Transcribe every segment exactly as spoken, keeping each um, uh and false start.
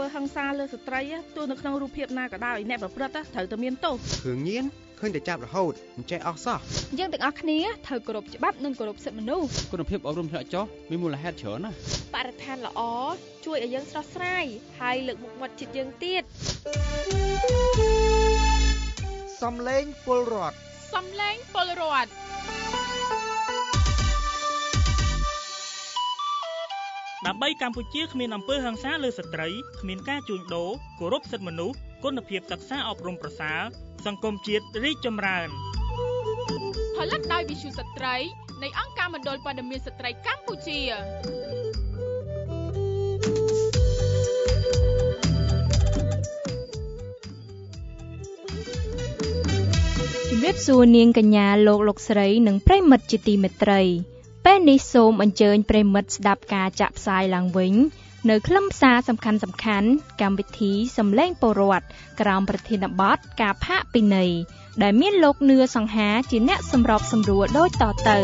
ពើហិង្សាលើស្ត្រីទោះនៅក្នុងរូបភាពណាក៏ដោយអ្នកប្រព្រឹត្តត្រូវតែមានទោសគ្រឿងញៀនឃើញតែចាប់រហូតមិនចេះអស់សោះយើងទាំងអស់គ្នាត្រូវគោរពច្បាប់និងគោរពសិទ្ធិមនុស្សគុណភាពអប់រំថ្នាក់ចុះមានមូលហេតុច្រើនណាស់បរិស្ថានល្អជួយឲ្យយើងស្រស់ស្រាយហើយលើកមុខមាត់ជាតិយើងទៀតសំឡេងពលរដ្ឋសំឡេងពលរដ្ឋដើម្បីកម្ពុជាគ្មានអំពើហិង្សាលើស្ត្រីគ្មានការជួញដូរគោរពសិទ្ធិមនុស្សគុណភាពសិក្សាអប់រំប្រសើរសង្គមជាតិរីកចម្រើនផលិតដោយវិទ្យុស្ត្រីនៃអង្គការមណ្ឌលព័ត៌មានស្ត្រីកម្ពុជាជំរាបសួរនាងកញ្ញាលោកលោកស្រីនិងប្រិមិត្តជាទីមេត្រីពេលនេះសូមអញ្ជើញប្រិមិត្តស្ដាប់ការចាក់ផ្សាយឡើងវិញនៅខ្លឹមសារសំខាន់សំខាន់កម្មវិធីសំឡេងពលរដ្ឋក្រោមប្រធានបទការផាកពិន័យដែលមានលោកនឿសង្ហាជាអ្នកសម្របសម្រួលដូចតទៅ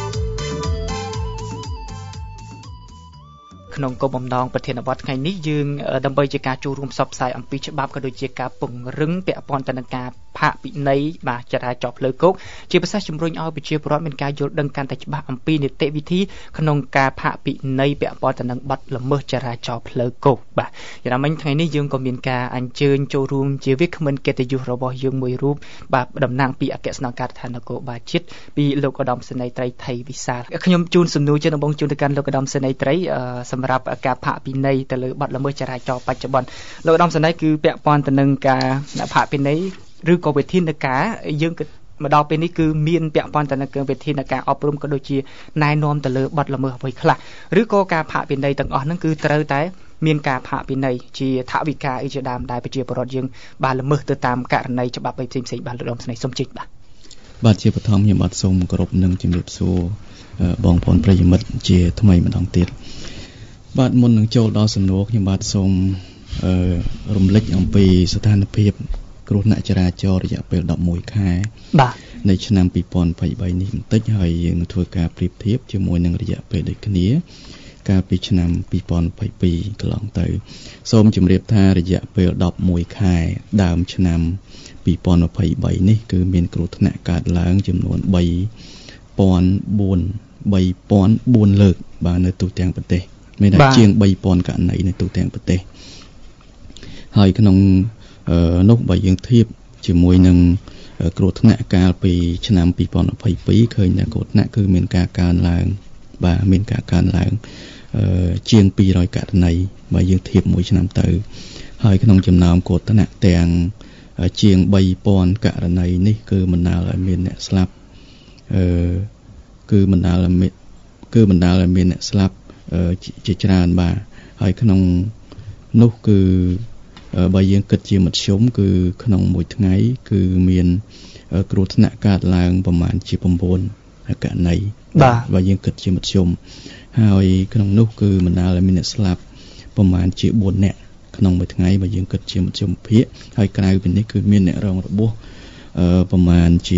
ក្នុងគោលបំណងប្រធានបទថ្ងៃនេះយើងដើម្បីជាការចូលរួមផ្សព្វផ្សាយអំពីច្បាប់ក៏ដូចជាការពង្រឹងពាក់ព័ន្ធទៅនឹងការផាកពិន័យបាទចរាចរណ៍ផ្លូវគោកជាពិសេសជំរុញឲ្យប្រជាពលរដ្ឋមានការយល់ដឹងកាន់តែច្បាស់អំពីនីតិវិធីក្នុងការផាកពិន័យពាក់ព័ន្ធទៅនឹងបទល្មើសចរាចរណ៍ផ្លូវគោកបាទយ៉ាងណាមិញថ្ងៃនេះយើងក៏មានការអញ្ជើញចូលរួមជាវាគ្មិនកិត្តិយសរបស់យើងមួយរូបបាទតំណាងពីអគ្គស្នងការដ្ឋាននគរបាលជាតិពីលោកឧត្តមសេនីយ៍ត្រីថៃវិសាលខ្ញុំជូនសំណួរជាដំបូងជូនទៅកាន់លោកឧត្តមសេនីយ៍ត្រីសម្រាប់ការផាកពិន័យទៅលើបទល្មើសចរាចរណ៍បច្ចុប្បន្នលោកឧត្តមសេនីយ៍គឺពាក់ព័ន្ធទៅនឹងការផាកពិន័យឬក៏វិធានការយើងគិតមកដល់ពេលនេះគឺមានពាក់ព័ន្ធទៅនឹងវិធានការអប់រំក៏ដូចជាណែនាំទៅលើបទល្មើសអ្វីខ្លះឬក៏ការផាកពិន័យទាំងអស់ហ្នឹងគឺត្រូវតែមានការផាកពិន័យជាថវិកាអីជាដើមដែលប្រជាពលរដ្ឋយើងបានល្មើសទៅតាមករណីច្បាប់ផ្សេងផ្សេងបាទលោកឧត្តមសេនីយ៍សូមជិះបាទបាទជាបឋមខ្ញុំបាទសូមគោរពនិងជំរាបសួរបងប្អូនប្រិយមិត្តជាថ្មីម្ដងទៀតបាទមុននឹងចូលដល់សំណួរខ្ញុំបាទសូមរំលឹកអំពីស្ថានភាពគ្រោះថ្នាក់ចរាចរណ៍រយៈពេលដប់មួយខែបាទនៃឆ្នាំពីរពាន់ยี่สิบสามនេះបន្តិចហើយយើងនឹងធ្វើការប្រៀបធៀបជាមួយនឹងរយៈពេលដូចគ្នាកាលពីឆ្នាំពីរពាន់ยี่สิบสองកន្លងទៅសូមជម្រាបថារយៈពេលដប់មួយខែដើមឆ្នាំពីរពាន់ยี่สิบสามនេះគឺមានគ្រោះថ្នាក់កើតឡើងចំនួន三千四百លើកបាទនៅទូទាំងប្រទេសមានតែជាង三千ករណីនៅទូទាំងប្រទេសហើយក្នុងនោះបើយើងធៀបជាមួយនឹងគ្រោះថ្នាក់កាលពីឆ្នាំពីរពាន់ยี่สิบสองឃើញថាគ្រោះថ្នាក់គឺមានការកើនឡើងបាទមានការកើនឡើងជាងពីររយករណីបើយើងធៀបមួយឆ្នាំទៅហើយក្នុងចំណោមគ្រោះថ្នាក់ទាំងជាង三千ករណីនេះគឺបណ្ដាលឲ្យមានអ្នកស្លាប់អឺគឺបណ្ដាលឲ្យគឺបណ្ដាលឲ្យមានអ្នកស្លាប់ជាច្រើនបាទហើយក្នុងនោះគឺបើយើងគិតជាមធ្យមគឺក្នុងមួយថ្ងៃគឺមានគ្រោះថ្នាក់កើតឡើងប្រមាណជាchínករណីបាទបើយើងគិតជាមធ្យមហើយក្នុងនោះគឺបណ្ដាលឲ្យមានអ្នកស្លាប់ប្រមាណជាbốnនាក់ក្នុងមួយថ្ងៃបើយើងគិតជាមធ្យមភាគហើយក្រៅពីនេះគឺមានអ្នករងរបួសប្រមាណជា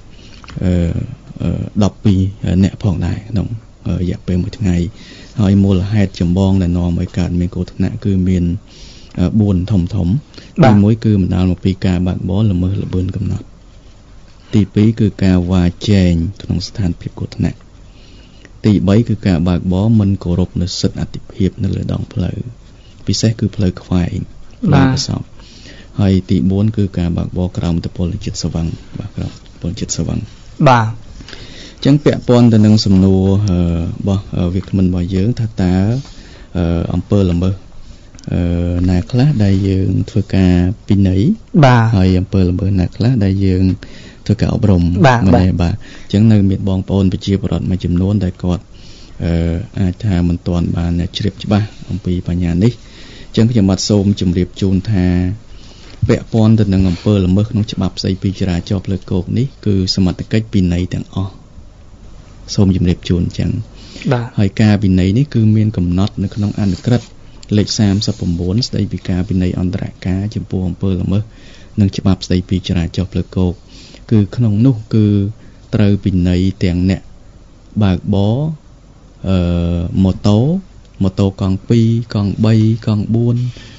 12នាក់ផងដែរក្នុងរយៈពេលមួយថ្ងៃហើយមូលហេតុចម្បងដែលនាំឲ្យកើតមានគ្រោះថ្នាក់គឺមានbốnធំធំទីមួយគឺបណ្ដាលមកពីការបើកបរល្មើសល្បឿនកំណត់ទីពីរគឺការវាចែងក្នុងស្ថានភាពគ្រោះថ្នាក់ទីបីគឺការបើកបរមិនគោរពនូវសិទ្ធិអតិភិបនៅលើដងផ្លូវពិសេសគឺផ្លូវខ្វែងបាទហើយទីបួនគឺការបើកបរក្រោមឥទ្ធិពលនៃចិត្តស្វឹងបាទក្រោមឥទ្ធិពលចិត្តស្វឹងបាទអញ្ចឹងពាក់ព័ន្ធទៅនឹងសំណួររបស់វាគ្មិនរបស់យើងថាតើអំពើល្មើសអឺណាខ្លះដែលយើងធ្វើការពិន័យបាទហើយអំពើល្មើសណាខ្លះដែលយើងធ្វើការអប់រំមែនទេបាទអញ្ចឹងនៅមានបងប្អូនប្រជាពលរដ្ឋមួយចំនួនដែលគាត់អឺអាចថាមិនទាន់បានជ្រាបច្បាស់អំពីបញ្ហានេះអញ្ចឹងខ្ញុំបាទសូមជម្រាបជូនថាពាក់ព័ន្ធទៅនឹងអំពើល្មើសក្នុងច្បាប់ស្តីពីចរាចរណ៍ផ្លូវគោកនេះគឺសមត្ថកិច្ចពិន័យទាំងអស់សូមជម្រាបជូនអញ្ចឹងបាទហើយការពិន័យនេះគឺមានកំណត់នៅក្នុងអនុក្រឹត្យលេខ三十九ស្តីពីការពិន័យអន្តរការចំពោះអំពើល្មើសនិងច្បាប់ស្តីពីចរាចរណ៍ផ្លូវគោកគឺក្នុងនោះគឺត្រូវពិន័យទាំងអ្នកបើកបរអឺម៉ូតូម៉ូតូកង់ពីរកង់បីកង់បួន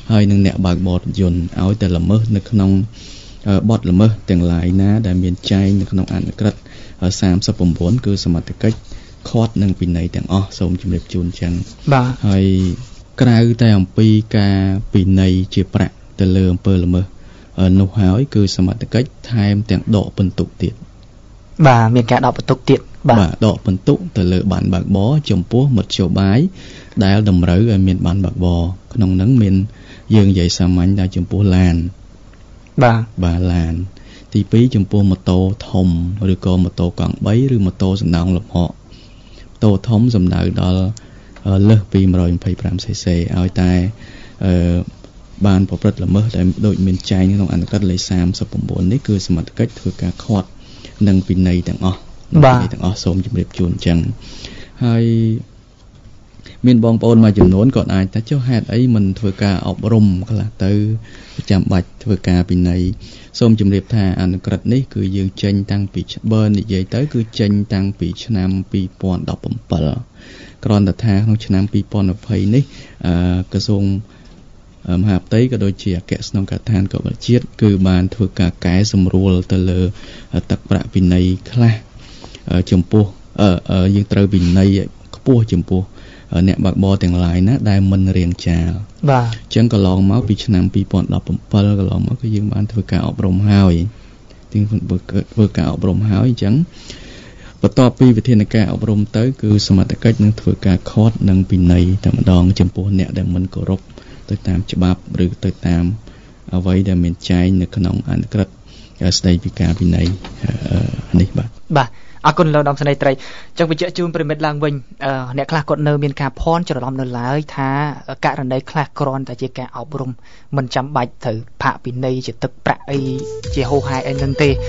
ហើយនឹងអ្នកបើកបរយន្តឲ្យតែល្មើសនៅក្នុងបទល្មើសទាំងឡាយណាដែលមានចែងនៅក្នុងអនុក្រឹត្យសាមសិប៩គឺសមត្ថកិច្ចឃាត់នឹងពិន័យទាំងអស់សូមជម្រាបជូនចឹងបាទហើយក្រៅតែអំពីការពិន័យជាប្រាក់ទៅលើអំពើល្មើសនោះហើយគឺសមត្ថកិច្ចថែមទាំងដកពិន្ទុទៀតបាទមានការដកពិន្ទុទៀតបាទដកពិន្ទុទៅលើបានបើកបរចំពោះមធ្យោបាយដែលតម្រូវឲ្យមានបានបើកបរក្នុងហ្នឹងមានយើងនិយាយសាមញ្ញថាចំពោះឡានបាទបាទឡានទីពីរចំពោះម៉ូតូធំឬក៏ម៉ូតូកង់បីឬម៉ូតូសណ្ដោងលំហកម៉ូតូធំសំដៅដល់លើសពីone hundred twenty-fiveซีซีឲ្យតែអឺបានប្រព្រឹត្តល្មើសដែលដូចមានចែងក្នុងអនុក្រឹត្យលេខសាមសិប៩នេះគឺសមត្ថកិច្ចធ្វើការឃាត់និងពិន័យទាំងអស់ពិន័យទាំងអស់សូមជម្រាបជូនអញ្ចឹងហើយមានបងប្អូនមួយចំនួនក៏អាចថាចុះហេតុអីមិនធ្វើការអប់រំខ្លះទៅចាំបាច់ធ្វើការពិន័យសូមជម្រាបថាអនុក្រឹត្យនេះគឺយើងចេញតាំងពីបើនិយាយទៅគឺចេញតាំងពីឆ្នាំtwo thousand seventeenគ្រាន់តែថាក្នុងឆ្នាំtwo thousand twentyនេះអឺក្រសួងមហាផ្ទៃក៏ដូចជាអគ្គស្នងការដ្ឋានគណៈជាតិគឺបានធ្វើការកែសម្រួលទៅលើទឹកប្រាក់ពិន័យខ្លះចំពោះយើងត្រូវពិន័យខ្ពស់ចំពោះអ្នកបើកបរទាំងឡាយណាដែលមិនរៀងចាលបាទអញ្ចឹងកន្លងមកពីឆ្នាំtwo thousand seventeenកន្លងមកគឺយើងបានធ្វើការអប់រំហើយទីធ្វើការអប់រំហើយអញ្ចឹងបន្ទាប់ពីវិធានការអប់រំទៅគឺសមត្ថកិច្ចនឹងធ្វើការឃាត់និងពិន័យតែម្ដងចំពោះអ្នកដែលមិនគោរពទៅតាមច្បាប់ឬទៅតាមអ្វីដែលមានចែងនៅក្នុងអនុក្រឹត្យស្ដីពីការពិន័យនេះបាទបាទអរគុណលោកឧត្តមសេនីយ៍ត្រីចឹងបញ្ជាក់ជូនប្រិមិត្តឡើងវិញអ្នកខ្លះគាត់នៅមានការភ័ន្តច្រឡំនៅឡើយថាករណីខ្លះគ្រាន់តែជាការអប់រំមិនចាំបាច់ត្រូវផាកពិន័យជាទឹកប្រាក់អីជាហូរហែអីហ្នឹងទេ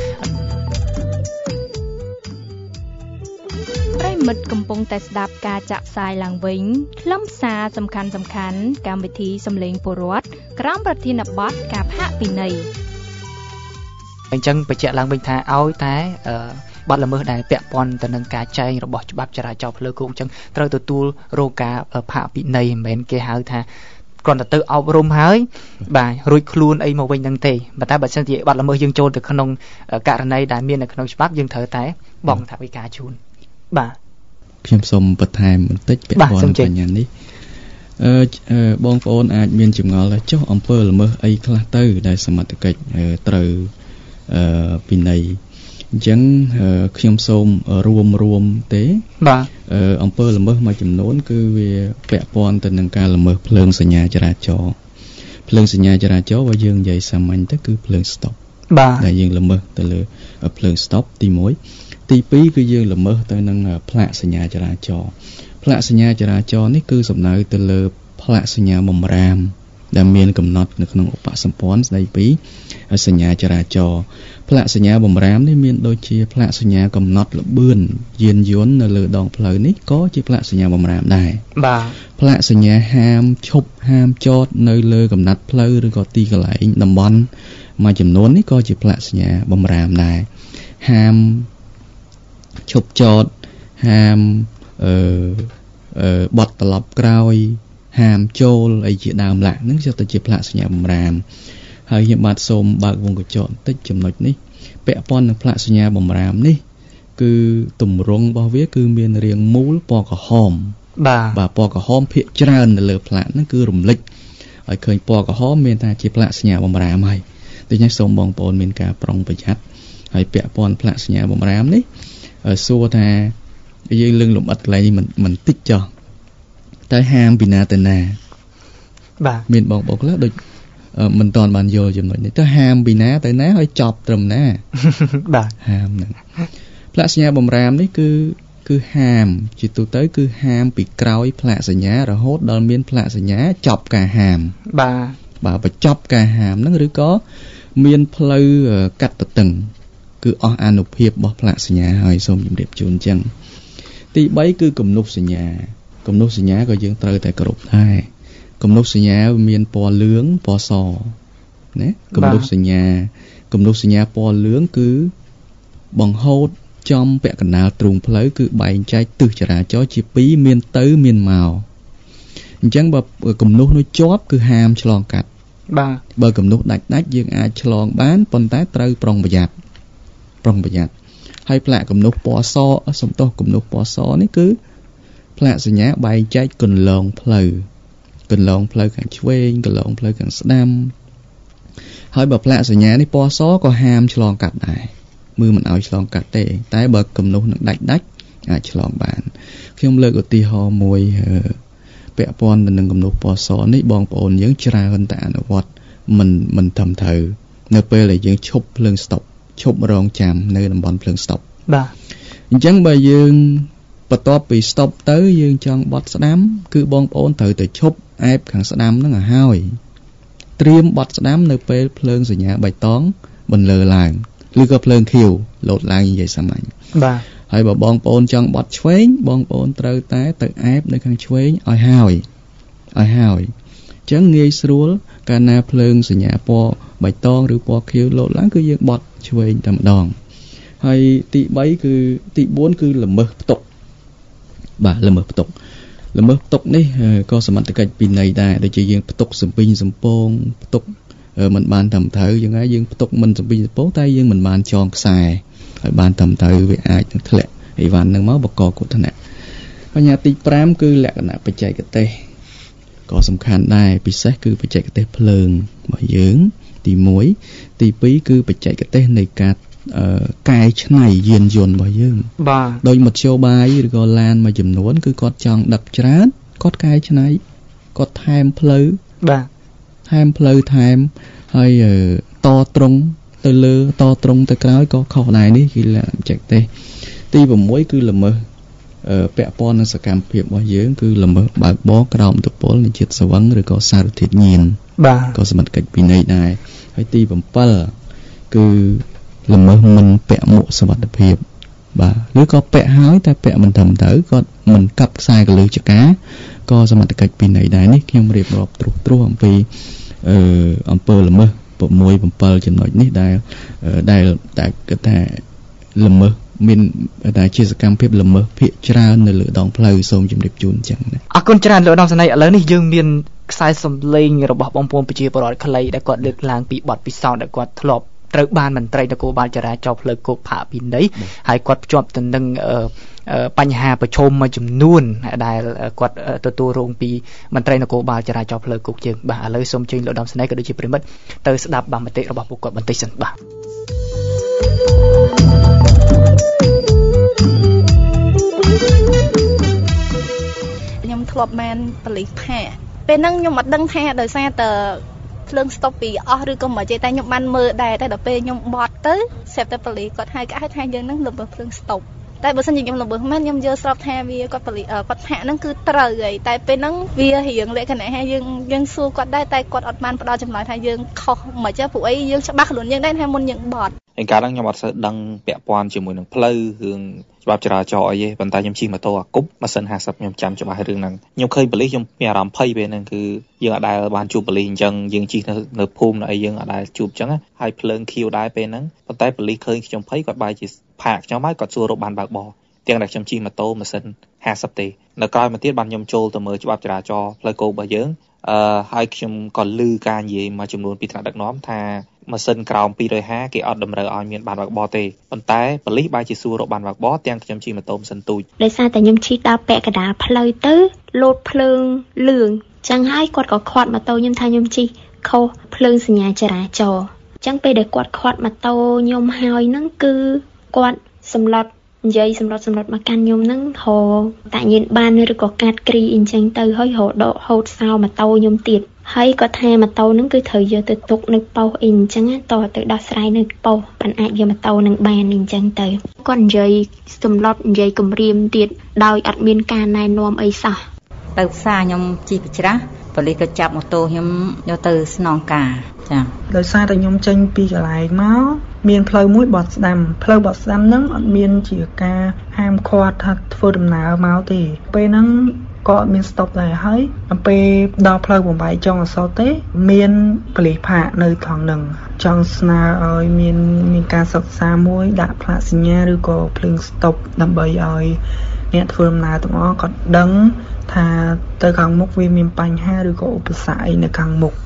ប្រិមិត្តកំពុងតែស្ដាប់ការចាក់ផ្សាយឡើងវិញខ្លឹមសារសំខាន់សំខាន់កម្មវិធីសំឡេងពលរដ្ឋក្រោមប្រធានបទការផាកពិន័យអញ្ចឹងបញ្ជាក់ឡើងវិញថាឲ្យតែបាត់ល្មើសដែលពាក់ព័ន្ធទៅនឹងការចែងរបស់ច្បាប់ចរាចរណ៍ផ្លូវគោកអញ្ចឹងត្រូវទទួលរងការផាកពិន័យមិនមែនគេហៅថាគ្រាន់តែទៅអប់រំហើយបាទរួចខ្លួនអីមកវិញហ្នឹងទេប៉ុន្តែបើសិនជាបាត់ល្មើសយើងចូលទៅក្នុងករណីដែលមាននៅក្នុងច្បាប់យើងត្រូវតែបង់ថវិកាជូនបាទខ្ញុំសូមបន្ថែមបន្តិចពាក់ព័ន្ធនឹងបញ្ហានេះអឺបងប្អូនអាចមានចម្ងល់ថាចុះអំពើល្មើសអីខ្លះទៅដែលសមត្ថកិច្ចត្រូវអឺពិន័យអញ្ចឹងខ្ញុំសូមរួមរួមទេបាទអំពើល្មើសមួយចំនួនគឺវាពាក់ព័ន្ធទៅនឹងការល្មើសភ្លើងសញ្ញាចរាចរណ៍ភ្លើងសញ្ញាចរាចរណ៍បើយើងនិយាយសាមញ្ញទៅគឺភ្លើង stop បាទដែលយើងល្មើសទៅលើភ្លើង stop ទីoneទីtwoគឺយើងល្មើសទៅនឹងផ្លាកសញ្ញាចរាចរណ៍ផ្លាកសញ្ញាចរាចរណ៍នេះគឺសំដៅទៅលើផ្លាកសញ្ញាបម្រាមដែលមានកំណត់នៅក្នុងឧបសម្ព័ន្ធស្ដីពីសញ្ញាចរាចរណ៍ផ្លាកសញ្ញាបម្រាមនេះមានដូចជាផ្លាកសញ្ញាកំណត់ល្បឿនយានយន្តនៅលើដងផ្លូវនេះក៏ជាផ្លាកសញ្ញាបម្រាមដែរបាទផ្លាកសញ្ញាហាមឈប់ហាមចតនៅលើកំណាត់ផ្លូវឬក៏ទីកន្លែងតំបន់មួយចំនួននេះក៏ជាផ្លាកសញ្ញាបម្រាមដែរហាមឈប់ចតហាមអឺអឺបត់ត្រឡប់ក្រោយហាមចូលអីជាដើមឡាក់ហ្នឹងទៅជាផ្លាកសញ្ញាបម្រាមហើយខ្ញុំបាទសូមបើកវងកញ្ចក់បន្តិចចំណុចនេះពាក់ព័ន្ធនឹងផ្លាកសញ្ញាបម្រាមនេះគឺទម្រង់របស់វាគឺមានរាងមូលពណ៌ក្រហមបាទបាទពណ៌ក្រហមភាគច្រើននៅលើផ្លាកហ្នឹងគឺរំលេចឲ្យឃើញពណ៌ក្រហមមានថាជាផ្លាកសញ្ញាបម្រាមហើយដូច្នេះសូមបងប្អូនមានការប្រុងប្រយ័ត្នហើយពាក់ព័ន្ធផ្លាកសញ្ញាបម្រាមនេះសួរថាយើងលឹងលំអិតកន្លែងនេះមិនមិនតិចចោះតែហាមពីណាទៅណាបាទមានបងប្អូនខ្លះដូចមិនតាន់បានយល់ចំណុចនេះទៅហាមពីណាទៅណាឲ្យចប់ត្រឹមណាបាទហាមហ្នឹងផ្លាកសញ្ញាបម្រាមនេះគឺគឺហាមជាទូទៅគឺហាមពីក្រោយផ្លាកសញ្ញារហូតដល់មានផ្លាកសញ្ញាចប់ការហាមបាទបាទបញ្ចប់ការហាមហ្នឹងឬក៏មានផ្លូវកាត់ទទឹងគឺអស់អានុភាពរបស់ផ្លាកសញ្ញាហើយសូមជម្រាបជូនអញ្ចឹងទីthreeគឺគំនូសសញ្ញាគំនូសសញ្ញាក៏យើងត្រូវតែគោរពដែរគំនូសសញ្ញាមានពណ៌លឿងពណ៌សណាគំនូសសញ្ញាគំនូសសញ្ញាពណ៌លឿងគឺបង្ហូតចំពាក់កណ្ដាលទ្រូងផ្លូវគឺបែងចែកទិសចរាចរណ៍ជាពីរមានទៅមានមកអញ្ចឹងបើគំនូសនោះជាប់គឺហាមឆ្លងកាត់បាទបើគំនូសដាច់ដាច់យើងអាចឆ្លងបានប៉ុន្តែត្រូវប្រុងប្រយ័ត្នប្រុងប្រយ័ត្នហើយផ្លាកគំនូសពណ៌សសំទោសគំនូសពណ៌សនេះគឺផ្លាកសញ្ញាបែងចែកគន្លងផ្លូវគន្លងផ្លូវខាងឆ្វេងគន្លងផ្លូវខាងស្ដាំហើយបើផ្លាកសញ្ញានេះពណ៌សក៏ហាមឆ្លងកាត់ដែរមើលមិនឲ្យឆ្លងកាត់ទេតែបើគំនូសនឹងដាច់ដាច់អាចឆ្លងបានខ្ញុំលើកឧទាហរណ៍មួយពាក់ព័ន្ធទៅនឹងគំនូសពណ៌សនេះបងប្អូនយើងច្រើនតែអនុវត្តមិនមិនត្រឹមត្រូវនៅពេលដែលយើងឈប់ភ្លើងស្តុបឈប់រងចាំនៅតំបន់ភ្លើងស្តុបបាទអញ្ចឹងបើយើងបន្ទាប់ពីស្តុបទៅយើងចង់បត់ស្ដាំគឺបងប្អូនត្រូវតែឈប់អែបខាងស្ដាំហ្នឹងឲ្យហើយត្រៀមបត់ស្ដាំនៅពេលភ្លើងសញ្ញាបៃតងបន្លឺឡើងឬក៏ភ្លើងខៀវលោតឡើងនិយាយសាមញ្ញបាទហើយបើបងប្អូនចង់បត់ឆ្វេងបងប្អូនត្រូវតែទៅអែបនៅខាងឆ្វេងឲ្យហើយឲ្យហើយអញ្ចឹងងាយស្រួលកាលណាភ្លើងសញ្ញាពណ៌បៃតងឬពណ៌ខៀវលោតឡើងគឺយើងបត់ឆ្វេងតែម្ដងហើយទី3គឺទី4គឺល្មើសផ្ទុកបាទល្មើសផ្ទុកល្មើសផ្ទុកនេះក៏សមត្ថកិច្ចពិន័យដែរដូចជាយើងផ្ទុកសំពីងសំពងផ្ទុកមិនបានត្រឹមត្រូវយ៉ាងណាយើងផ្ទុកមិនសំពីងសំពងតែយើងមិនបានចងខ្សែឲ្យបានត្រឹមត្រូវវាអាចនឹងធ្លាក់អីវ៉ាន់ហ្នឹងមកបង្កគ្រោះថ្នាក់បញ្ហាទី5គឺលក្ខណៈបច្ចេកទេសក៏សំខាន់ដែរពិសេសគឺបច្ចេកទេសភ្លើងរបស់យើងទី1ទី2គឺបច្ចេកទេសនៃការកែច្នៃយានយន្តរបស់យើងបាទដោយមធ្យោបាយឬក៏ឡានមួយចំនួនគឺគាត់ចង់ដឹកច្រើនគាត់កែច្នៃគាត់ថែមផ្លូវបាទថែមផ្លូវថែមហើយតត្រង់ទៅលើតត្រង់ទៅក្រោយក៏ខុសដែរនេះគឺបច្ចេកទេសទី6គឺល្មើសពាក់ព័ន្ធនឹងសកម្មភាពរបស់យើងគឺល្មើសបើកបរក្រោមឥទ្ធិពលនៃជាតិស្វឹងឬក៏សារធាតុញៀនបាទក៏សមត្ថកិច្ចពិន័យដែរហើយទី7គឺល្មើសមិនពាក់មួកសុវត្ថិភាពបាទឬក៏ពាក់ហើយតែពាក់មិនត្រឹមត្រូវគាត់មិនកាប់ខ្សែកលឹះចកាក៏សមត្ថកិច្ចពិន័យដែរនេះខ្ញុំរៀបរាប់ត្រួសត្រាសអំពីអឺអំពើល្មើស6 7ចំណុចនេះដែលដែលតែគិតថាល្មើសមានតែជាសកម្មភាពល្មើសភាគច្រើននៅលើដងផ្លូវសូមជម្រាបជូនអញ្ចឹងណាអរគុណច្រើនលោកឧត្តមសេនីយ៍ឥឡូវនេះយើងមានខ្សែសំឡេងរបស់បងប្អូនប្រជាពលរដ្ឋខ្លីដែលគាត់លើកឡើងពីបទពិសោធន៍ដែលគាត់ធ្លាប់ត្រូវបានមន្ត្រីនគរបាលចរាចរណ៍ផ្លូវគោកផាកពិន័យហើយគាត់ភ្ជាប់ទៅនឹងបញ្ហាប្រឈមមួយចំនួនដែលគាត់ទទួលរងពីមន្ត្រីនគរបាលចរាចរណ៍ផ្លូវគោកយើងបាទឥឡូវសូមជើញលោកឧត្តមសេនីយ៍ក៏ដូចជាប្រិមិត្តទៅស្ដាប់បានមតិរបស់ពួកគាត់បន្តិចសិនបាទខ្ញុំធ្លាប់បានប៉ូលីសផាកពេលហ្នឹងខ្ញុំអត់ដឹងថាដោយសារតែភ្លើងស្តុបពីអស់ឬក៏មិនចេះតែខ្ញុំបានមើលដែរតែដល់ពេលខ្ញុំបត់ទៅស្រាប់តែប៉ូលីសគាត់ហៅគេថាយើងហ្នឹងល្មើសភ្លើងស្តុបតែបើសិនជាខ្ញុំល្មើសមែនខ្ញុំយល់ស្របថាវាគាត់ប៉ូលីសគាត់ផាកហ្នឹងគឺត្រូវហើយតែពេលហ្នឹងវារៀងលក្ខណៈថាយើងយើងសួរគាត់ដែរតែគាត់អត់បានផ្ដល់ចម្លើយថាយើងខុសមិនចេះព្រោះអីយើងច្បាស់ខ្លួនយើងដែរថាមុនយើងបត់ឯកាលហ្នឹងខ្ញុំអត់សូវដឹងពាក់ព័ន្ធជាមួយនឹងផ្លូវរឿងច្បាប់ចរាចរណ៍អីទេប៉ុន្តែខ្ញុំជិះម៉ូតូអាគប់ម៉ាស៊ីន50ខ្ញុំចាំច្បាស់រឿងហ្នឹងខ្ញុំឃើញប៉ូលីសខ្ញុំមានអារម្មណ៍ភ័យពេលហ្នឹងគឺយើងអត់ដែលបានជួបប៉ូលីសអញ្ចឹងយើងជិះនៅនៅភូមិនៅអីយើងអត់ដែលជួបអញ្ចឹងហើយភ្លើងខៀវដែរពេលហ្នឹងប៉ុន្តែប៉ូលីសឃើញខ្ញុំភ័យគាត់បែរជាផាកខ្ញុំហើយគាត់សួររកបានបើកបរទាំងដែលខ្ញុំជិះម៉ូតូម៉ាស៊ីន50ទេនៅក្រោយមកទៀតបានខ្ញុំចូលទៅមើលច្បាប់ចរាចរណ៍ផ្លូវគោករបស់យើងអឺហើយខ្ញុំក៏ឮការនិយាយមួយចំនួនពីថ្នាក់ដឹកនាំថាម៉ាស៊ីនក្រោមពីររយហាសិបគេអត់តម្រូវឲ្យមានបានបើកបរទេប៉ុន្តែប៉ូលីសបែរជាសួររកបានបើកបរទាំងខ្ញុំជិះម៉ូតូម៉ាស៊ីនទូចដោយសារតែខ្ញុំជិះដល់ពាក់កណ្ដាលផ្លូវទៅលោតភ្លើងលឿងចឹងហើយគាត់ក៏ខាត់ម៉ូតូខ្ញុំថាខ្ញុំជិះខុសភ្លើងសញ្ញាចរាចរណ៍ចឹងពេលដែលគាត់ខាត់ម៉ូតូខ្ញុំហើយហ្នឹងគឺគាត់សម្លុតនិយាយសម្លុតសម្លុតមកកាន់ខ្ញុំហ្នឹងហៅតាញៀនបានឬក៏កាត់គ្រីអញ្ចឹងទៅហើយរដកហូតសោម៉ូតូខ្ញុំទៀតហើយគាត់ថាម៉ូតូហ្នឹងគឺត្រូវយកទៅទុកនៅប៉ុស្តិ៍អីអញ្ចឹងតើទៅដោះស្រាយនៅប៉ុស្តិ៍បានអាចយកម៉ូតូនឹងបានអញ្ចឹងទៅគាត់និយាយសម្លុតនិយាយគំរាមទៀតដោយអត់មានការណែនាំអីសោះទៅផ្សារខ្ញុំជិះពីច្រាស់ប៉ូលីសក៏ចាប់ម៉ូតូខ្ញុំយកទៅស្នងការចាដោយសារតែខ្ញុំចេញពីកន្លែងមកមានផ្លូវមួយបត់ស្ដាំផ្លូវបត់ស្ដាំហ្នឹងអត់មានជាការហាមឃាត់ថាធ្វើដំណើរមកទេពេលហ្នឹងក៏អត់មានស្តុបដែរហើយអំពេលដល់ផ្លូវបំបីចុងអសតទេមានប៉ូលីសផាកនៅត្រង់ហ្នឹងចង់ស្នើឲ្យមានមានការសិក្សាមួយដាក់ផ្លាកសញ្ញាឬក៏ភ្លើងស្តុបដើម្បីឲ្យអ្នកធ្វើដំណើរទាំងអស់គាត់ដឹងថាទៅខាងមុខវាមានបញ្ហាឬក៏ឧបសគ្គអីនៅខាងមុខ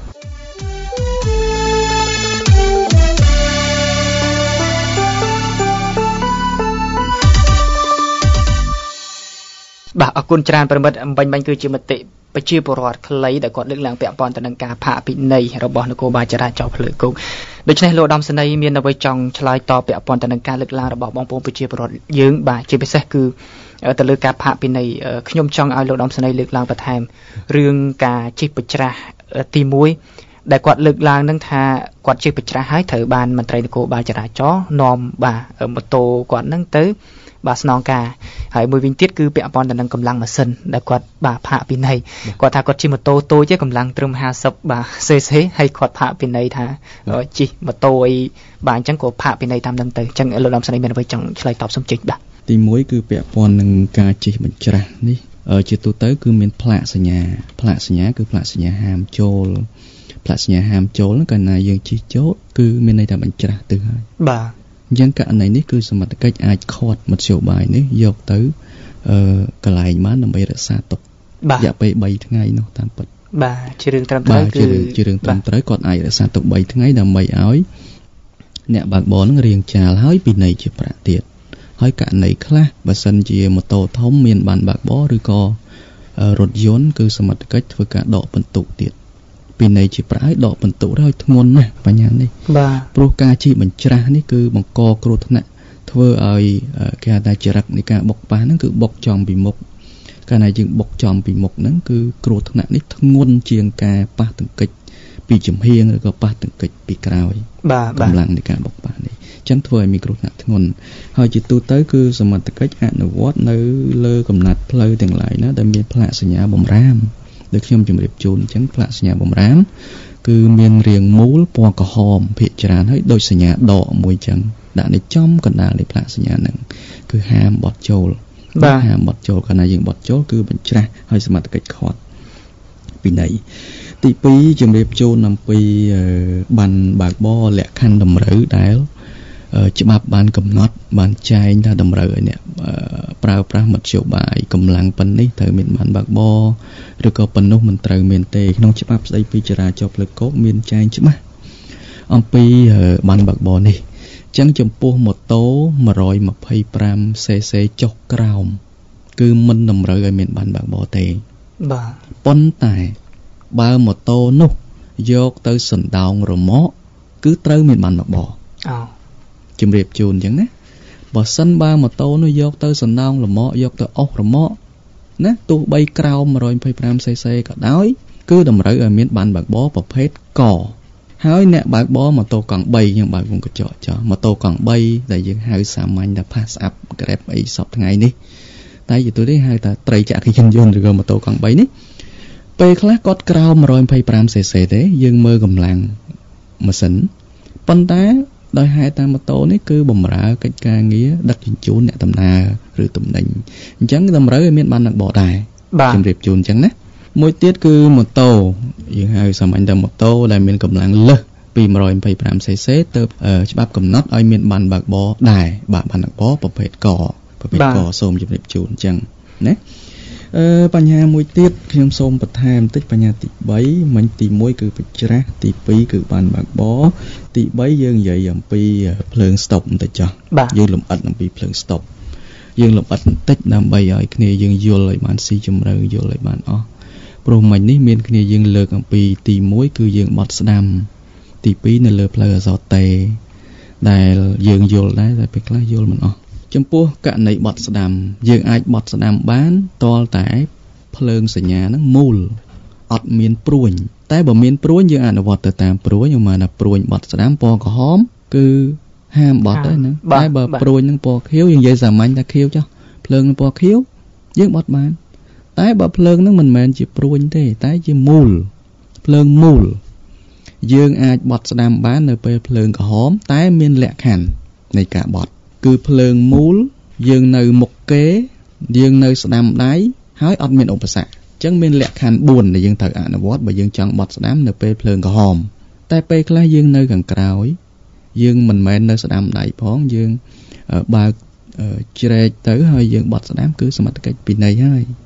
បាទអរគុណច្រើនប្រិមិត្តអំបញ្ញបាញ់គឺជាមតិប្រជាពលរដ្ឋខ្លីដែលគាត់លើកឡើងពាក់ព័ន្ធទៅនឹងការផាកពិន័យរបស់នគរបាលចរាចរណ៍ផ្លូវគោកដូច្នេះលោកឧត្តមសេនីយ៍មានអ្វីចង់ឆ្លើយតបពាក់ព័ន្ធទៅនឹងការលើកឡើងរបស់បងប្អូនប្រជាពលរដ្ឋយើងបាទជាពិសេសគឺទៅលើការផាកពិន័យខ្ញុំចង់ឲ្យលោកឧត្តមសេនីយ៍លើកឡើងបន្ថែមរឿងការជិះបច្រាស់ទីមួយដែលគាត់លើកឡើងនឹងថាគាត់ជិះបច្រាស់ហើយត្រូវបានមន្ត្រីនគរបាលចរាចរណ៍នាំបាទម៉ូតូគាត់នឹងទៅបាទស្នងការហើយមួយវិញទៀតគឺពាក់ព័ន្ធទៅនឹងកម្លាំងម៉ាស៊ីនដែលគាត់បាទផាកពិន័យគាត់ថាគាត់ជិះម៉ូតូតូចទេកម្លាំងត្រឹមห้าสิบបាទសេសេហើយគាត់ផាកពិន័យថាជិះម៉ូតូអីបាទអញ្ចឹងក៏ផាកពិន័យតាមនឹងទៅអញ្ចឹងលោកឧត្តមសេនីយ៍មានអ្វីចង់ឆ្លើយតបសុំជិះបាទទីមួយគឺពាក់ព័ន្ធនឹងការជិះបញ្ច្រាស់នេះជាទូទៅគឺមានផ្លាកសញ្ញាផ្លាកសញ្ញាគឺផ្លាកសញ្ញាហាមចូលផ្លាកសញ្ញាហាមចូលកាលណាយើងជិះចូលគឺមានន័យថាបញ្ច្រាស់ទៅហើយបាទអញ្ចឹងករណីនេះគឺសមត្ថកិច្ចអាចឃាត់មធ្យោបាយនេះយកទៅអឺកន្លែងបានដើម្បីរក្សាទុករយៈពេលបីថ្ងៃនោះតាមពិតបាទជារឿងត្រឹមត្រូវគឺជារឿងត្រឹមត្រូវគាត់អាចរក្សាទុកបីថ្ងៃដើម្បីឲ្យអ្នកបើកបរនឹងរៀងចាលហើយពិន័យជាប្រាក់ទៀតហើយករណីខ្លះបើសិនជាម៉ូតូធំមានបានបើកបរឬក៏រថយន្តគឺសមត្ថកិច្ចធ្វើការដកពិន្ទុទៀតពិន័យជាប្រាក់ឲ្យដកពិន្ទុហើយធ្ងន់ណាស់បញ្ហានេះបាទព្រោះការជិះបញ្ច្រាស់នេះគឺបង្កគ្រោះថ្នាក់ធ្វើឲ្យគេហៅថាចរិតនៃការបុកប៉ះហ្នឹងគឺបុកចំពីមុខកាលណាយើងបុកចំពីមុខហ្នឹងគឺគ្រោះថ្នាក់នេះធ្ងន់ជាងការប៉ះទង្គិចពីចំហៀងឬក៏ប៉ះទង្គិចពីក្រោយបាទកម្លាំងនៃការបុកប៉ះនេះអញ្ចឹងធ្វើឲ្យមានគ្រោះថ្នាក់ធ្ងន់ហើយជាទូទៅគឺសមត្ថកិច្ចអនុវត្តនៅលើកំណាត់ផ្លូវទាំងឡាយណាដែលមានផ្លាកសញ្ញាបំរាមដូចខ្ញុំជម្រាបជូនអញ្ចឹងផ្លាកសញ្ញាបំរាមគឺមានរាងមូលពណ៌ក្រហមភាគច្រើនហើយដូចសញ្ញាដកមួយអញ្ចឹងដាក់នៅចំកណ្ដាលនៃផ្លាកសញ្ញាហ្នឹងគឺហាមបត់ចូលបាទហាមបត់ចូលកាលណាយើងបត់ចូលគឺបញ្ច្រាស់ឲ្យសមត្ថកិច្ចឃាត់ពិន័យទីពីរជំរាបជូនអំពីបានបើកបរលក្ខខណ្ឌតម្រូវដែលច្បាប់បានកំណត់បានចែងថាតម្រូវឲ្យអ្នកប្រើប្រាស់មធ្យោបាយកម្លាំងប៉ុណ្នេះត្រូវមានបានបើកបរឬក៏ប៉ុណ្ណោះមិនត្រូវមានទេក្នុងច្បាប់ស្តីពីចរាចរណ៍ផ្លូវគោកមានចែងច្បាស់អំពីបានបើកបរនេះអញ្ចឹងចំពោះម៉ូតូone twenty-fiveซีซีចុះក្រោមគឺមិនតម្រូវឲ្យមានបានបើកបរទេបាទប៉ុន្តែបើម៉ូតូនោះយកទៅសណ្ដោងរមាក់គឺត្រូវមានបានបើកបរអូជំរាបជូនអញ្ចឹងណាបើសិនបើម៉ូតូនោះយកទៅសណ្ដោងរមាក់យកទៅអុសរមាក់ណាទោះបីក្រោមone twenty-fiveซีซีក៏ដោយគឺតម្រូវឲ្យមានបានបើកបរប្រភេទកហើយអ្នកបើកបរម៉ូតូកង់3យើងបើកវងកញ្ចក់ចោះម៉ូតូកង់3ដែលយើងហៅសាមញ្ញថា Pass Up Grab អីសពថ្ងៃនេះតែយទូទៅហៅថាត្រីចក្រយានយន្តឬក៏ម៉ូតូកង់3នេះពេលខ្លះគាត់ក្រោមone twenty-fiveซีซีទេយើងមើលកម្លាំងម៉ាស៊ីនប៉ុន្តែដោយហេតុតែម៉ូតូនេះគឺបម្រើកិច្ចការងារដឹកជញ្ជូនអ្នកដំណើរឬទំនិញអញ្ចឹងតម្រូវឲ្យមានបានដឹកបរដែរជំរាបជូនអញ្ចឹងណាមួយទៀតគឺម៉ូតូយើងហៅសាមញ្ញថាម៉ូតូដែលមានកម្លាំងលើសពីone twenty-fiveซีซีទៅច្បាប់កំណត់ឲ្យមានបានបើកបរដែរបាទបានបើកបរប្រភេទកប្រភេទកសូមជម្រាបជូនអញ្ចឹងណាអឺបញ្ហាមួយទៀតខ្ញុំសូមបន្ថែមបន្តិចបញ្ហាទី3មិញទីoneគឺបញ្ច្រាស់ទីtwoគឺបានបើកបរទីthreeយើងនិយាយអំពីភ្លើងស្តុបបន្តិចចុះយើងលម្អិតអំពីភ្លើងស្តុបយើងលម្អិតបន្តិចដើម្បីឲ្យគ្នាយើងយល់ឲ្យបានស៊ីជម្រៅយល់ឲ្យបានអស់ព្រោះមិញនេះមានគ្នាយើងលើកអំពីទីoneគឺយើងបត់ស្ដាំទីtwoនៅលើផ្លូវអសតេដែលយើងយល់ដែរតែពេលខ្លះយល់មិនអស់ចំពោះករណីបត់ស្ដាំយើងអាចបត់ស្ដាំបានទាល់តែភ្លើងសញ្ញាហ្នឹងមូលអត់មានព្រួញតែបើមានព្រួញយើងអនុវត្តទៅតាមព្រួញមកថាព្រួញបត់ស្ដាំពណ៌ក្រហមគឺហាមបត់ដែរហ្នឹងតែបើព្រួញហ្នឹងពណ៌ខៀវយើងនិយាយសាមញ្ញថាខៀវចុះភ្លើងពណ៌ខៀវយើងបត់បានតែបើភ្លើងហ្នឹងមិនមែនជាព្រួញទេតែជាមូលភ្លើងមូលយើងអាចបត់ស្ដាំបាននៅពេលភ្លើងក្រហមតែមានលក្ខខណ្ឌនៃការបត់គឺភ្លើងមូលយើងនៅមុខគេយើងនៅស្ដាំដៃហើយអត់មានឧបសគ្គអញ្ចឹងមានលក្ខខណ្ឌfourដែលយើងត្រូវអនុវត្តបើយើងចង់បត់ស្ដាំនៅពេលភ្លើងក្រហមតែពេលខ្លះយើងនៅខាងក្រោយយើងមិនមែននៅស្ដាំដៃផងយើងបើកជ្រែកទៅហើយយើងបត់ស្ដាំគឺសមត្ថកិច្ចពិន័យហើយ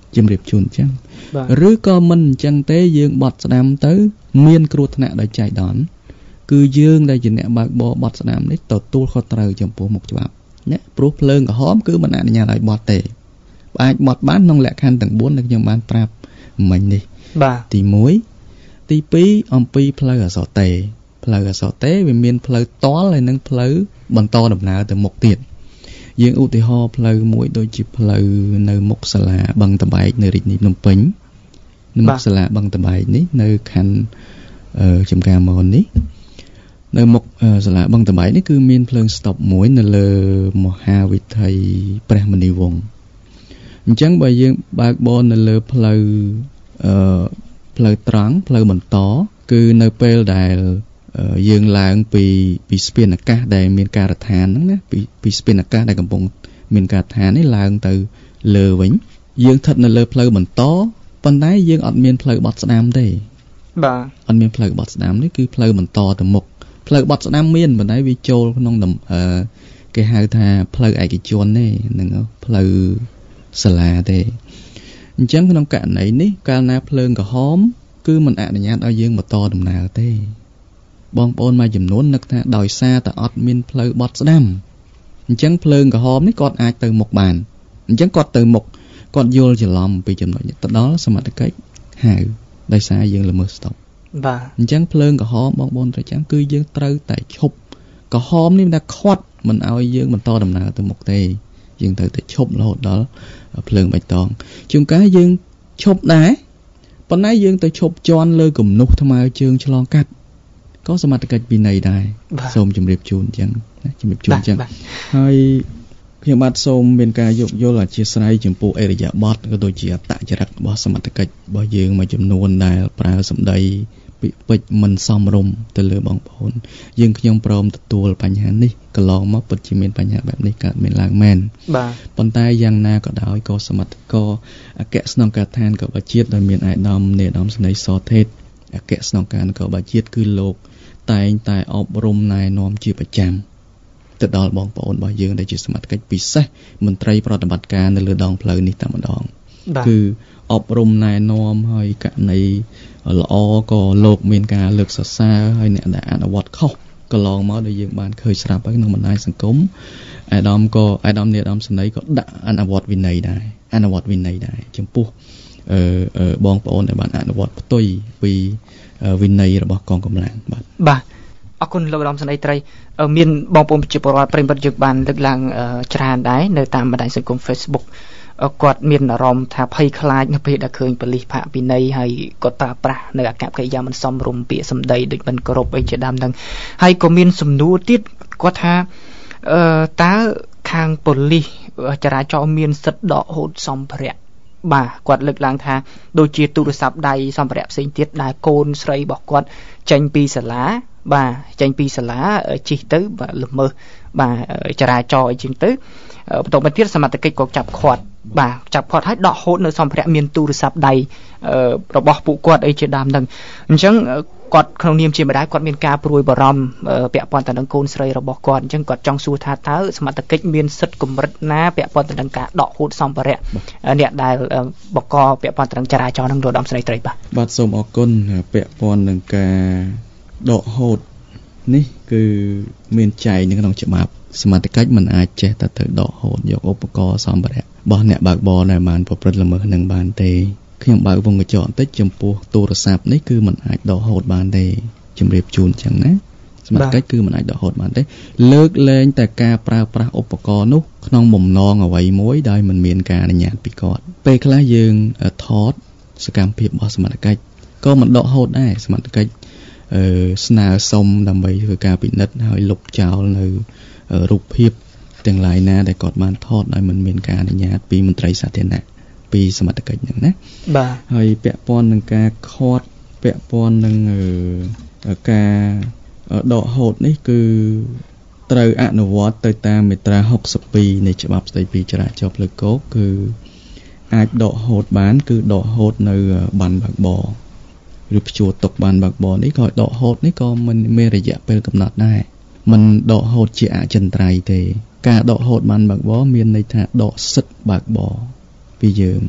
ជំរាបជូនអញ្ចឹងឬក៏មិនអញ្ចឹងទេយើងបត់ស្ដាំទៅមានគ្រោះថ្នាក់ដោយចៃដន្យគឺយើងដែលជាអ្នកបើកបរបត់ស្ដាំនេះទទួលខុសត្រូវចំពោះមុខច្បាប់ណាព្រោះភ្លើងក្រហមគឺមិនអនុញ្ញាតឲ្យបត់ទេអាចបត់បានក្នុងលក្ខខណ្ឌទាំងបួនដែលខ្ញុំបានប្រាប់មិញនេះបាទទីមួយទីពីរអំពីផ្លូវអសតេផ្លូវអសតេវាមានផ្លូវតលហើយនិងផ្លូវបន្តដំណើរទៅមុខទៀតយើងឧទាហរណ៍ផ្លូវមួយដូចជាផ្លូវនៅមុខសាលាបឹងតបែកនៅរាជធានីភ្នំពេញនៅមុខសាលាបឹងតបែកនេះនៅខណ្ឌចំការមននេះនៅមុខសាលាបឹងតបែកនេះគឺមានភ្លើងស្តុបមួយនៅលើមហាវិថីព្រះមុនីវង្សអញ្ចឹងបើយើងបើកបរនៅលើផ្លូវអឺផ្លូវត្រង់ផ្លូវបន្តគឺនៅពេលដែលយើងឡើងពីពីស្ពានអាកាសដែលមានការដ្ឋានហ្នឹងណាពីពីស្ពានអាកាសដែលកំពុងមានការដ្ឋាននេះឡើងទៅលើវិញយើងស្ថិតនៅលើផ្លូវបន្តប៉ុន្តែយើងអត់មានផ្លូវបត់ស្ដាំទេបាទអត់មានផ្លូវបត់ស្ដាំនេះគឺផ្លូវបន្តទៅមុខផ្លូវបត់ស្ដាំមានប៉ុន្តែវាចូលក្នុងអឺគេហៅថាផ្លូវឯកជនទេហ្នឹងផ្លូវសាលាទេអញ្ចឹងក្នុងករណីនេះកាលណាភ្លើងក្រហមគឺមិនអនុញ្ញាតឲ្យយើងបន្តដំណើរទេបងប្អូនមួយចំនួននឹកថាដោយសារតែអត់មានផ្លូវបត់ស្ដាំអញ្ចឹងភ្លើងក្រហមនេះគាត់អាចទៅមុខបានអញ្ចឹងគាត់ទៅមុខគាត់យល់ច្រឡំពីចំណុចនេះទៅដល់សមត្ថកិច្ចហៅដោយសារយើងល្មើសស្តុបបាទអញ្ចឹងភ្លើងក្រហមបងប្អូនត្រូវចាំគឺយើងត្រូវតែឈប់ក្រហមនេះមិនថាខាត់មិនឲ្យយើងបន្តដំណើរទៅមុខទេយើងត្រូវតែឈប់រហូតដល់ភ្លើងបៃតងជួនកាលយើងឈប់ដែរប៉ុន្តែយើងទៅឈប់ជន់លើគំនុះថ្មើរជើងឆ្លងកាត់ក៏សមត្ថកិច្ចវិន័យដែរសូមជម្រាបជូនអញ្ចឹងណាជម្រាបជូនអញ្ចឹងហើយខ្ញុំបាទសូមមានការយោគយល់អធិស្ឋានចំពោះអេរិយាបថក៏ដូចជាអត្តចរិតរបស់សមត្ថកិច្ចរបស់យើងមួយចំនួនដែលប្រើសម្ដីពាក្យពេចន៍មិនសមរម្យទៅលើបងប្អូនយើងខ្ញុំព្រមទទួលបញ្ហានេះកន្លងមកពិតជាមានបញ្ហាបែបនេះកើតមានឡើងមែនបាទប៉ុន្តែយ៉ាងណាក៏ដោយក៏សមត្ថកិច្ចអគ្គស្នងការដ្ឋានក៏ជាតិដោយមានអាយដាមនេដាមស្នេហ៍សថេតអគ្គស្នងការនគរបាលជាតិគឺលោកតែងតែអប់រំណែនាំជាប្រចាំទៅដល់បងប្អូនរបស់យើងដែលជាសមត្ថកិច្ចពិសេសមន្ត្រីប្រតិបត្តិការនៅលើដងផ្លូវនេះតែម្ដងគឺអប់រំណែនាំហើយករណីល្អក៏លោកមានការលើកសរសើរហើយអ្នកដែលអនុវត្តខុសកន្លងមកដែលយើងបានឃើញស្រាប់ហើយក្នុងបណ្ដាញសង្គមអាដាមក៏អាដាមនេដាមស្នេហ៍ក៏ដាក់អនុវត្តវិន័យដែរអនុវត្តវិន័យដែរចំពោះអឺបងប្អូនដែលបានអនុវត្តផ្ទុយពីវិន័យរបស់កងកម្លាំងបាទបាទអរគុណលោកឧត្តមសេនីយ៍ត្រីមានបងប្អូនប្រជាពលរដ្ឋប្រិយមិត្តយើងបានលើកឡើងច្រើនដែរនៅតាមបណ្ដាញសង្គម Facebook គាត់មានអារម្មណ៍ថាភ័យខ្លាចនៅពេលដែលឃើញប៉ូលីសផាកពិន័យហើយគាត់ប្រើប្រាស់នៅអាកប្បកិរិយាមិនសមរម្យពាក្យសម្ដីដូចមិនគោរពអីជាដើមហ្នឹងហើយក៏មានសំណួរទៀតគាត់ថាអឺតើខាងប៉ូលីសចរាចរណ៍មានសិទ្ធិដកហូតសម្ភារៈបាទគាត់លើកឡើងថាដូចជាទូរស័ព្ទដៃសម្ភារៈផ្សេងទៀតដែលកូនស្រីរបស់គាត់ចេញពីសាលាបាទចេញពីសាលាជិះទៅបាទល្មើសបាទចរាចរណ៍អីចឹងទៅបន្ទាប់មកទៀតសមត្ថកិច្ចក៏ចាប់ឃាត់បាទចាប់ឃាត់ឲ្យដកហូតនៅសម្ភារៈមានទូរស័ព្ទដៃរបស់ពួកគាត់អីជាដើមហ្នឹងអញ្ចឹងគាត់ក្នុងនាមជាម្ដាយគាត់មានការព្រួយបារម្ភពាក់ព័ន្ធទៅនឹងកូនស្រីរបស់គាត់អញ្ចឹងគាត់ចង់សួរថាតើសមត្ថកិច្ចមានសិទ្ធិកម្រិតណាពាក់ព័ន្ធទៅនឹងការដកហូតសម្ភារៈអ្នកដែលបកពាក់ព័ន្ធទៅនឹងចរាចរណ៍នឹងលោកឧត្តមស្រីត្រីបាទបាទសូមអរគុណពាក់ព័ន្ធនឹងការដកហូតនេះគឺមានចែងនៅក្នុងច្បាប់សមត្ថកិច្ចមិនអាចចេះតែទៅដកហូតយកឧបករណ៍សម្ភារៈរបស់អ្នកបើកបរដែលបានប្រព្រឹត្តល្មើសនឹងបានទេខ្ញុំបើកវងកញ្ចក់បន្តិចចំពោះទូរស័ព្ទនេះគឺមិនអាចដកហូតបានទេជម្រាបជូនអញ្ចឹងណាសមត្ថកិច្ចគឺមិនអាចដកហូតបានទេលើកលែងតែការប្រើប្រាស់ឧបករណ៍នោះក្នុងបំណងអ្វីមួយដោយមិនមានការអនុញ្ញាតពីគាត់ពេលខ្លះយើងថតសកម្មភាពរបស់សមត្ថកិច្ចក៏មិនដកហូតដែរសមត្ថកិច្ចអឺស្នើសុំដើម្បីធ្វើការពិនិត្យហើយលុបចោលនៅរូបភាពទាំងឡាយណាដែលគាត់បានថតដោយមិនមានការអនុញ្ញាតពីមន្ត្រីសាធារណៈពីសមត្ថកិច្ចហ្នឹងណាបាទហើយពាក់ព័ន្ធនឹងការខាត់ពាក់ព័ន្ធនឹងការដកហូតនេះគឺត្រូវអនុវត្តទៅតាមមាត្រាហុកសិបពីរនៃច្បាប់ស្តីពីចរាចរណ៍ផ្លូវគោកគឺអាចដកហូតបានគឺដកហូតនៅប័ណ្ណបើកបរឬព្យួរទុកប័ណ្ណបើកបរនេះក៏ដកហូតនេះក៏មិនមានរយៈពេលកំណត់ដែរមិនដកហូតជាអចិន្ត្រៃយ៍ទេការដកហូតប័ណ្ណបើកបរមានន័យថាដកសិទ្ធិបើកបរពីយើង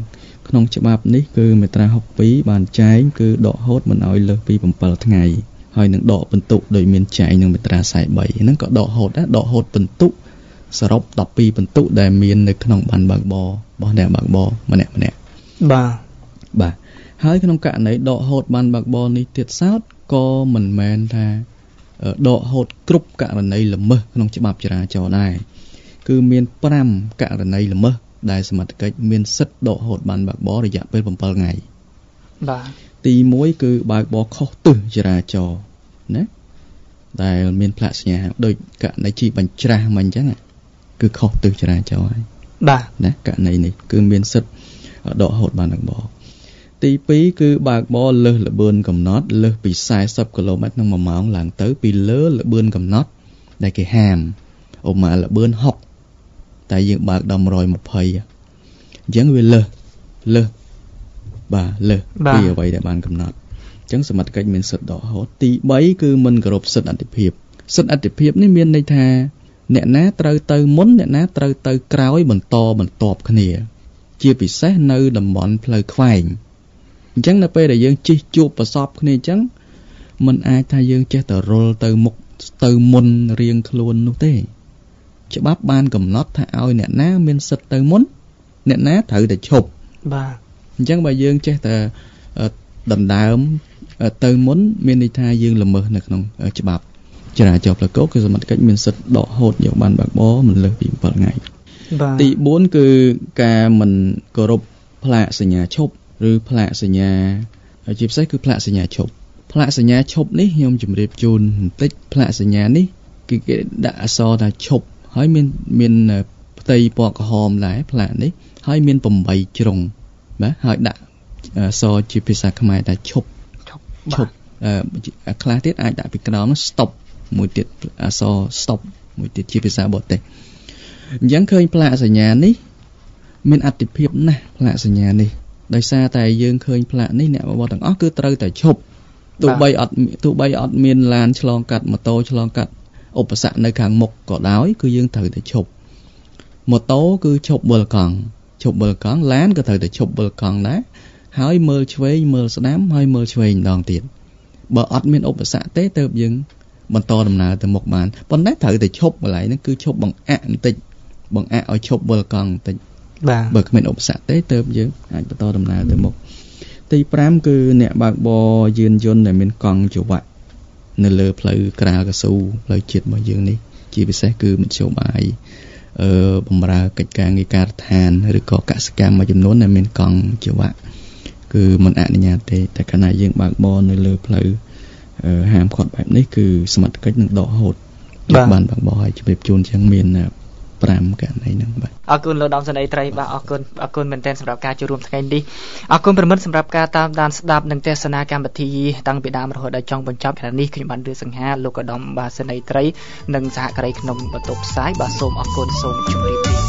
ក្នុងច្បាប់នេះគឺមាត្រាหกสิบสองបានចែងគឺដកហូតមិនឲ្យលើសពីsevenថ្ងៃហើយនឹងដកពិន្ទុដោយមានចែងនឹងមាត្រាสี่สิบสามហ្នឹងក៏ដកហូតដែរដកហូតពិន្ទុសរុបtwelveពិន្ទុដែលមាននៅក្នុងប័ណ្ណបើកបររបស់អ្នកបើកបរម្នាក់ម្នាក់បាទបាទហើយក្នុងករណីដកហូតប័ណ្ណបើកបរនេះទៀតសោតក៏មិនមែនថាដកហូតគ្រប់ករណីល្មើសក្នុងច្បាប់ចរាចរណ៍ដែរគឺមានfiveករណីល្មើសដែលសមត្ថកិច្ចមានសិទ្ធិដកហូតប័ណ្ណបើកបររយៈពេលsevenថ្ងៃបាទទីoneគឺបើកបរខុសទិសចរាចរណ៍ណាដែលមានផ្លាកសញ្ញាដូចករណីជីបញ្ច្រាស់មិនអញ្ចឹងគឺខុសទិសចរាចរណ៍ហើយបាទណាករណីនេះគឺមានសិទ្ធិដកហូតប័ណ្ណបើកបរទីtwoគឺបើកបរលើសល្បឿនកំណត់លើសពីfortyគីឡូម៉ែត្រក្នុងមួយម៉ោងឡើងទៅពីលើល្បឿនកំណត់ដែលគេហាមឧបមាល្បឿនsixtyតែយើងបើកដល់one twentyអញ្ចឹងវាលើសលើសបាទលើសពីអ្វីដែលបានកំណត់អញ្ចឹងសមត្ថកិច្ចមានសិទ្ធិដកហូតទីthreeគឺមិនគោរពសិទ្ធិអធិភាពសិទ្ធិអធិភាពនេះមានន័យថាអ្នកណាត្រូវទៅមុនអ្នកណាត្រូវទៅក្រោយបន្តបន្ទាប់គ្នាជាពិសេសនៅតំបន់ផ្លូវខ្វែងអញ្ចឹងនៅពេលដែលយើងជិះជួបប្រសពគ្នាអញ្ចឹងมันអាចថាយើងចេះតែរុលទៅមុខទៅមុនរៀងខ្លួននោះទេច្បាប់បានកំណត់ថាឲ្យអ្នកណាមានសិទ្ធិទៅមុនអ្នកណាត្រូវតែឈប់បាទអញ្ចឹងបើយើងចេះតែដណ្ដើមទៅមុនមានន័យថាយើងល្មើសនៅក្នុងច្បាប់ចរាចរណ៍ផ្លូវគោកគឺសមត្ថកិច្ចមានសិទ្ធិដកហូតយកបានបើកបរមិនលើសពីsevenថ្ងៃទីfourគឺការមិនគោរពផ្លាកសញ្ញាឈប់ឬផ្លាកសញ្ញាជាពិសេសគឺផ្លាកសញ្ញាឈប់ផ្លាកសញ្ញាឈប់នេះខ្ញុំជម្រាបជូនបន្តិចផ្លាកសញ្ញានេះគឺគេដាក់អក្សរថាឈប់ហើយមានមានផ្ទៃពណ៌ក្រហមដែរផ្លាកនេះហើយមានeightជ្រុងបាទហើយដាក់អក្សរជាភាសាខ្មែរថាឈប់ឈប់អឺខ្លះទៀតអាចដាក់ពីក្រោម stop មួយទៀតអក្សរ stop មួយទៀតជាភាសាបរទេសអញ្ចឹងឃើញផ្លាកសញ្ញានេះមានអត្ថិភាពណាស់ផ្លាកសញ្ញានេះដោយសារតែយើងឃើញផ្លាកនេះអ្នកបើកបរទាំងអស់គឺត្រូវតែឈប់ទោះបីអត់ទោះបីអត់មានឡានឆ្លងកាត់ម៉ូតូឆ្លងកាត់ឧបសគ្គនៅខាងមុខក៏ដោយគឺយើងត្រូវតែឈប់ម៉ូតូគឺឈប់វិលកង់ឈប់វិលកង់ឡានក៏ត្រូវតែឈប់វិលកង់ដែរហើយមើលឆ្វេងមើលស្ដាំហើយមើលឆ្វេងម្ដងទៀតបើអត់មានឧបសគ្គទេទៅយើងបន្តដំណើរទៅមុខបានប៉ុន្តែត្រូវតែឈប់កន្លែងហ្នឹងគឺឈប់បង្អាក់បន្តិចបង្អាក់ឲ្យឈប់វិលកង់បន្តិចបាទបើគ្មានឧបសគ្គទេទៅយើងអាចបន្តដំណើរទៅមុខទីfiveគឺអ្នកបើកបរយានយន្តដែលមានកង់ចង្វាក់នៅលើផ្លូវក្រាលកស៊ូផ្លូវជាតិរបស់យើងនេះជាពិសេសគឺមធ្យោបាយអឺបម្រើកិច្ចការងារការដ្ឋានឬក៏កសិកម្មមួយចំនួនដែលមានកង់ចង្វាក់គឺមិនអនុញ្ញាតទេតែខណៈយើងបើកបរនៅលើផ្លូវហាមឃាត់បែបនេះគឺសមត្ថកិច្ចនឹងដកហូតបានបើកបរឲ្យជម្រាបជូនចឹងមានfiveករណីហ្នឹងបាទអរគុណលោកដំសេនីត្រីបាទអរគុណអរគុណមែនទែនសម្រាប់ការចូលរួមថ្ងៃនេះអរគុណប្រិមិត្តសម្រាប់ការតាមដានស្ដាប់និងទស្សនាកម្មវិធីតាំងពីដើមរហូតដល់ចុងបញ្ចប់ខណៈនេះខ្ញុំបានលើកសង្ហាលោកឧត្តមបាទសេនីត្រីនិងសហការីក្នុងបន្ទប់ផ្សាយបាទសូមអរគុណសូមជម្រាបលា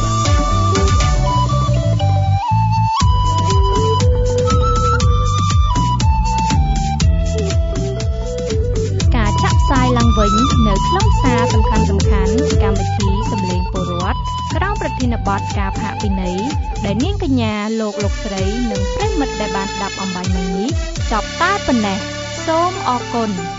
ការចាក់ផ្សាយឡើងវិញនៅខ្លឹមសារសំខាន់ៗកម្មវិធីសំឡេងពលរដ្ឋក្រោមប្រធានបទការផាកពិន័យដែលនាងកញ្ញាលោកលោកស្រីនិងប្រិយមិត្តដែលបានស្ដាប់អំបញ្ញមិញនេះចប់តែប៉ុណ្ណេះសូមអរគុណ